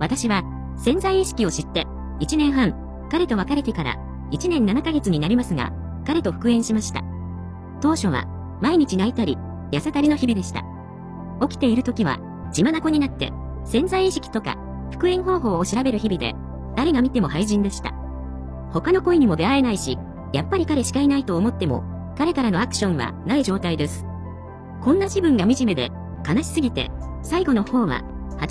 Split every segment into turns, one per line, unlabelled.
私は潜在意識を知って1年半、彼と別れてから1年7ヶ月になりますが、彼と復縁しました。当初は毎日泣いたり、やさたりの日々でした。起きている時は血眼になって潜在意識とか復縁方法を調べる日々で、誰が見ても廃人でした。他の恋にも出会えないし、やっぱり彼しかいないと思っても、彼からのアクションはない状態です。こんな自分が惨めで悲しすぎて、最後の方は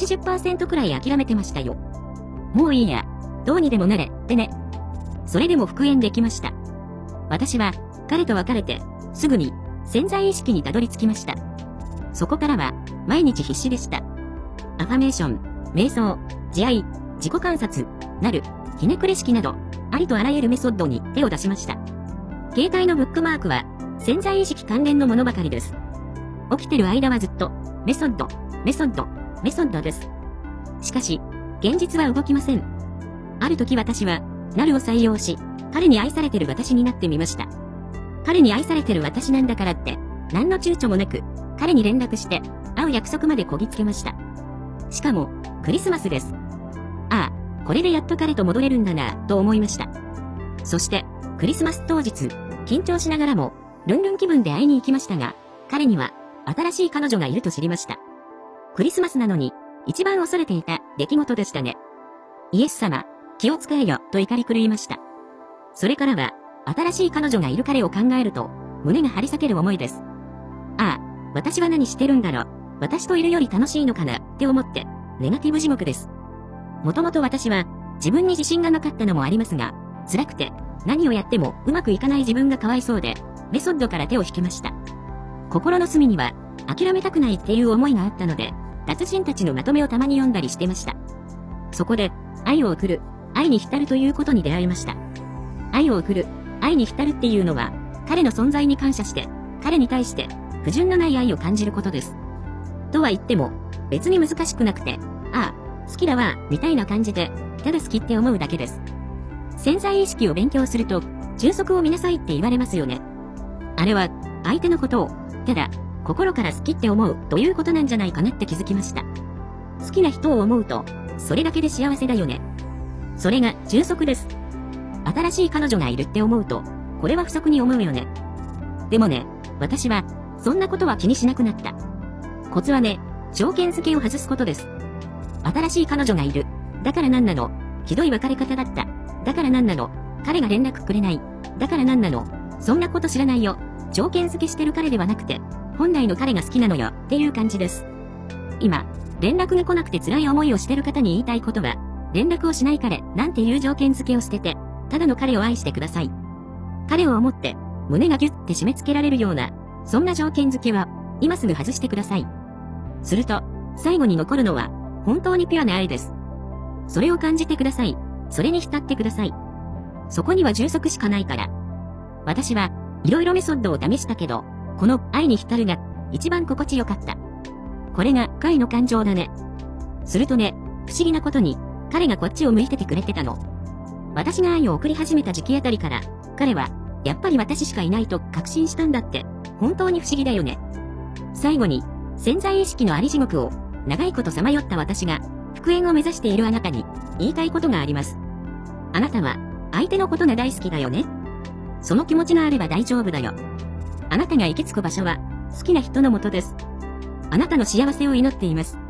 80% くらい諦めてましたよ。もういいや、どうにでもなれ、ってね。それでも復縁できました。私は彼と別れてすぐに潜在意識にたどり着きました。そこからは毎日必死でした。アファメーション、瞑想、自愛、自己観察、なる、ひねくれ式など、ありとあらゆるメソッドに手を出しました。携帯のブックマークは潜在意識関連のものばかりです。起きてる間はずっとメソッド、メソッド、メソッドです。しかし、現実は動きません。ある時私は、なるを採用し、彼に愛されてる私になってみました。彼に愛されてる私なんだからって、何の躊躇もなく、彼に連絡して、会う約束までこぎつけました。しかも、クリスマスです。ああ、これでやっと彼と戻れるんだなぁ、と思いました。そして、クリスマス当日、緊張しながらも、ルンルン気分で会いに行きましたが、彼には、新しい彼女がいると知りました。クリスマスなのに、一番恐れていた出来事でしたね。イエス様、気を使えよ、と怒り狂いました。それからは、新しい彼女がいる彼を考えると、胸が張り裂ける思いです。ああ、私は何してるんだろう、私といるより楽しいのかな、って思って、ネガティブ地獄です。もともと私は、自分に自信がなかったのもありますが、辛くて、何をやってもうまくいかない自分がかわいそうで、メソッドから手を引きました。心の隅には、諦めたくないっていう思いがあったので、達人たちのまとめをたまに読んだりしてました。そこで、愛を送る、愛に浸るということに出会いました。愛を送る、愛に浸るっていうのは、彼の存在に感謝して、彼に対して、不純のない愛を感じることです。とは言っても、別に難しくなくて、ああ、好きだわ、みたいな感じで、ただ好きって思うだけです。潜在意識を勉強すると、充足を見なさいって言われますよね。あれは、相手のことを、ただ、心から好きって思うということなんじゃないかなって気づきました。好きな人を思うと、それだけで幸せだよね。それが充足です。新しい彼女がいるって思うと、これは不足に思うよね。でもね、私は、そんなことは気にしなくなった。コツはね、条件付けを外すことです。新しい彼女がいる。だからなんなの。ひどい別れ方だった。だからなんなの。彼が連絡くれない。だからなんなの。そんなこと知らないよ。条件付けしてる彼ではなくて、本来の彼が好きなのよっていう感じです。今、連絡が来なくて辛い思いをしてる方に言いたいことは、連絡をしない彼なんていう条件付けを捨てて、ただの彼を愛してください。彼を思って、胸がギュッて締め付けられるような、そんな条件付けは、今すぐ外してください。すると、最後に残るのは、本当にピュアな愛です。それを感じてください。それに浸ってください。そこには充足しかないから。私は、いろいろメソッドを試したけど、この愛に浸るが、一番心地よかった。これが愛の感情だね。するとね、不思議なことに、彼がこっちを向いててくれてたの。私が愛を送り始めた時期あたりから、彼は、やっぱり私しかいないと確信したんだって、本当に不思議だよね。最後に、潜在意識のあり地獄を、長いことさまよった私が、復縁を目指しているあなたに、言いたいことがあります。あなたは、相手のことが大好きだよね。その気持ちがあれば大丈夫だよ。あなたが行き着く場所は、好きな人のもとです。あなたの幸せを祈っています。